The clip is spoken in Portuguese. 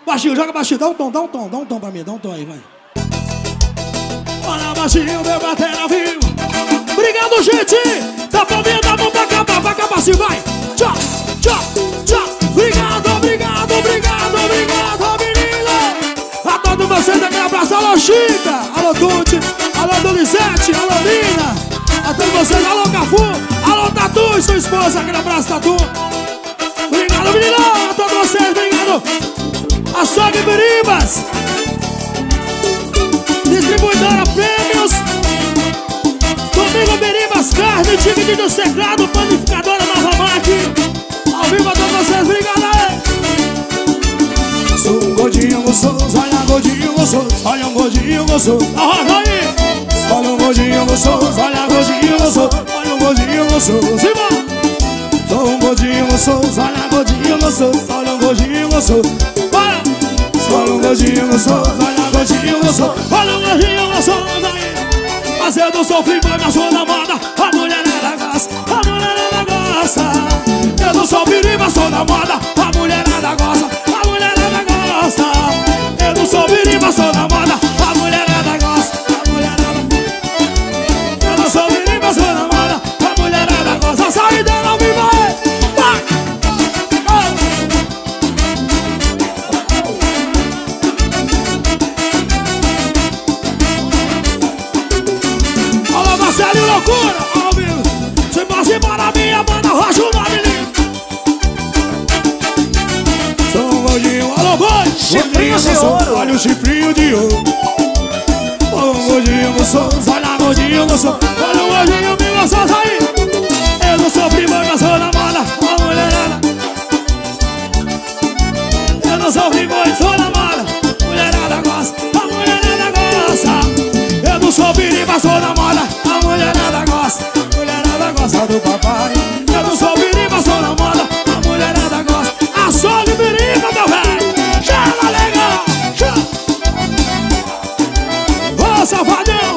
Baixinho, joga baixinho, dá um tom pra mim, dá um tom aí, vai. Olha baixinho, meu batera vivo. Obrigado, gente. Dá pra mim, dá a mão pra cá, assim, vai. Tchau, tchau, tchau. Obrigado, obrigado, obrigado, obrigado, menino. A todos vocês, aquele abraço. Alô, Chica, alô, Tuti, alô, Donizete, alô, Lina. A todos vocês, alô, Cafu, alô, Tatu e sua esposa, aquele abraço, Tatu. Obrigado, menino, a todos vocês, obrigado. Açougue Biribas, distribuidora Prêmios, Domingo Biribas Carne, time de do teclado, panificadora Nova Mac. Ao vivo a todos vocês, obrigado aí. Sou um gordinho gostoso, olha um gordinho gostoso, olha um gordinho gostoso. Arroja aí. Olha um gordinho gostoso, olha um gordinho gostoso, olha um gordinho gostoso. Sou um gordinho gostoso, olha um gordinho gostoso, olha um gordinho gostoso. Olha um gordinho gostoso, olha um gordinho gostoso, olha um gordinho gostoso aí. Mas eu não sou friboi, mas sou namorada, a mulherada gosta, a mulherada gosta. Eu não sou biri, mas sou namorada, a mulherada gosta, a mulherada gosta. Eu não sou biri, mas sou namorada, a mulherada gosta, a mulherada. Eu não sou biri, mas sou namorada, a mulherada gosta. Saída não me vai, vai. Marcelinho Loucura, ao vivo. Se mais embora minha banda, rocha o nome lindo. Sou um gordinho, alô boi. Chifrinho de ouro. Olha o chifrinho de ouro. Sou um gordinho gostoso, olha gordinho gostoso, olha um gordinho bem gostoso aí. Eu não sou primo, mas sou namorada, a mulherada. Eu não sou primo, sou namorada, a mulherada gosta, a mulherada gosta. Eu não sou biriba, sou namorada, a mulherada gosta do papai. Eu não sou biriba, sou namorada, a mulherada gosta. Açougue biriba, meu velho. Chama legal, chama. Ô, safadão.